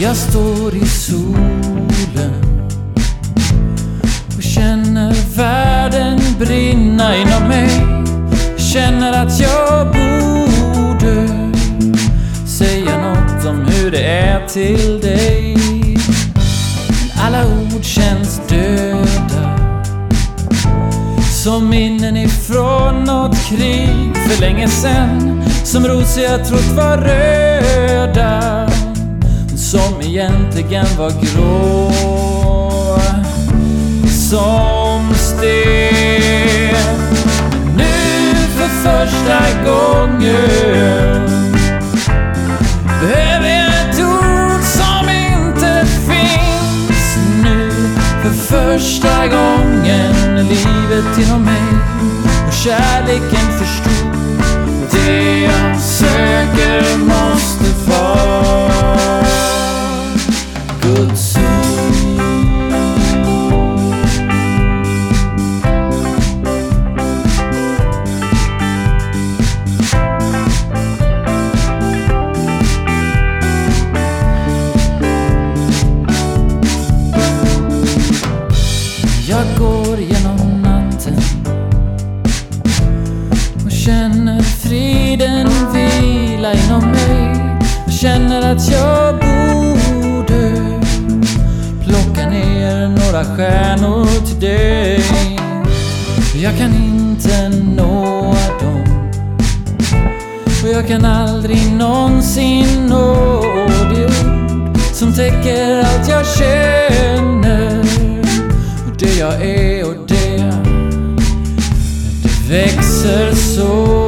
Jag står i solen och känner världen brinna inom mig. Känner att jag borde säga något om hur det är till dig. Men alla ord känns döda, som minnen ifrån något krig för länge sen, som rosor jag trott var röda, som egentligen var grå, som sten. Men nu för första gången behöver jag ett ord som inte finns. Nu för första gången är livet inom mig och kärleken förstod. Det jag söker måste vara Guds ord. Jag går genom natten och känner friden vila inom mig. Jag känner att jag borde plocka ner några stjärnor till dig. Jag kan inte nå dem och jag kan aldrig någonsin nå det ord som täcker allt jag känner. Det jag är och det växer så